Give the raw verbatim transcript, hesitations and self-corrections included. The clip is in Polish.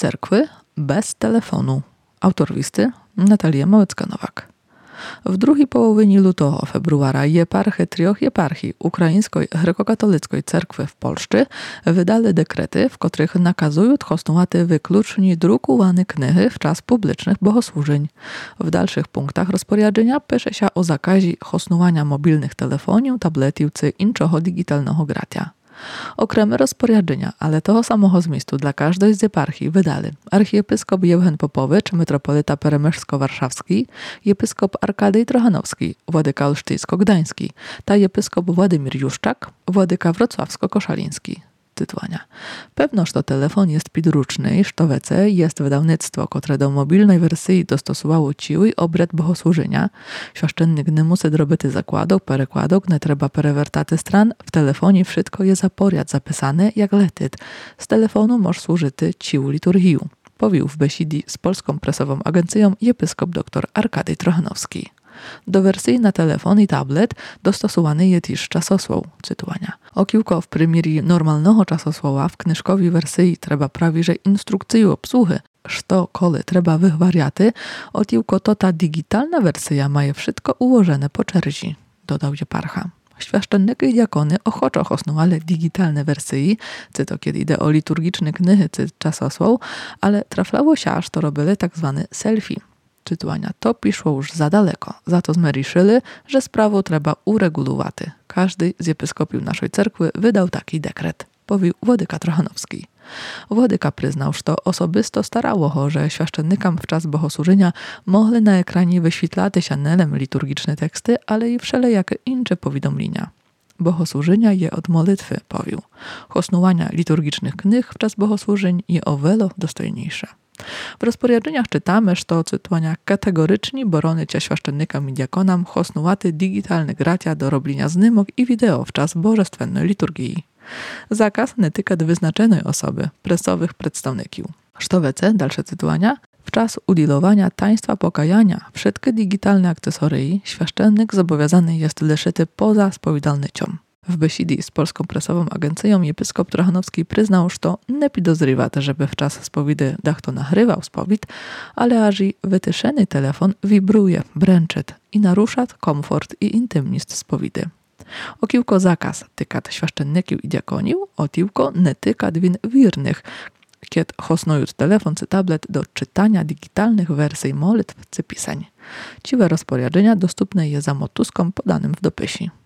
cerkwy bez telefonu. Autor listy Natalia Małecka-Nowak. W drugiej połowinie lutego februara jeparchy trioch jeparchii Ukraińskiej Grekokatolickiej Cerkwy w Polsce wydali dekrety, w których nakazują hosnowaty wyklucznie drukowane knihy w czas publicznych bogosłużeń. W dalszych punktach rozporządzenia pisze się o zakazie hosnowania mobilnych telefonów, tabletów czy innego digitalnego gratia. Okrem rozporządzenia, ale toho samego zmiestu dla każdej z eparchii wydali archiepiskop Jewgen Popowicz, metropolita peremyszko-warszawski, episkop Arkadej Trochanowski, władyka olsztyńsko-gdański, ta episkop Władimir Juszczak, władyka wrocławsko-koszaliński. Tytułania. Pewno, że to telefon jest podręczny, że wece jest wydawnictwo, które do mobilnej wersji dostosowało ciły obrzęd bogosłużenia. Świaszczennik nie musi robić zakładów, perekładów, nie trzeba perewertaty stran. W telefonie wszystko jest zaporiad zapisane jak letyt. Z telefonu może służyć cił liturgii. Powił w besidi z Polską Presową Agencją episkop dr Arkadej Trochanowski. Do wersji na telefon i tablet dostosowany jest też czasosłow, cytowania. Okiłko w premierii normalnego czasosłowa w knyżkowej wersji trzeba prawie że instrukcję obsługi, što kole trzeba wych wariaty, okiłko to ta digitalna wersja ma je wszystko ułożone po czerzi, dodał jeparcha. Świaszczenniki i diakony ochoczo hosnowali digitalne wersje, czy to kiedy idzie o liturgiczne knihy czy czasosłow, ale traflało się, aż to robili tak zwane selfie. Czytania to piszło już za daleko. Za to zmeriszyli, że sprawę trzeba uregulować. Każdy z episkopiów naszej cerkwy wydał taki dekret, powił władyka Trochanowski. Władyka przyznał, że to osobisto starało ho, że świaszczennikam w czas bogosłużenia mogli na ekranie wyświetlać się nelem liturgiczne teksty, ale i wszelakie inne powiadomienia. Bogosłużenia je od modlitwy, powił. Hosnowania liturgicznych knih w czas bogosłużeń je o wiele dostojniejsze. W rozporządzeniach czytamy, że to cytowania kategorycznie borony cia świaszczennikam i diakonam hosnowaty digitalne gratia do robienia znymok i wideo w czas bożestwennej liturgii. Zakaz nie tyka wyznaczonej osoby, presowych przedstawników. Sztowece, dalsze cytowania, w czas udzielania taństwa pokajania wszystkie digitalne akcesorii świaszczennik zobowiązany jest leszyty poza spowiedalnycią. W besidi z Polską Presową Agencją episkop Trochanowski przyznał, że to nie podozrywa, żeby w czas spowidy dach to nagrywał spowid, ale aż i wytyszony telefon wibruje, bręczet i narusza komfort i intymność spowidy. Okiłko zakaz tykat świaszczenników i diakoniów, okiłko nie tykat win wiernych, kiedy hosnują telefon czy tablet do czytania digitalnych wersji molitw czy pisań. Ciwe rozporządzenia dostępne jest za motuskom podanym w dopisie.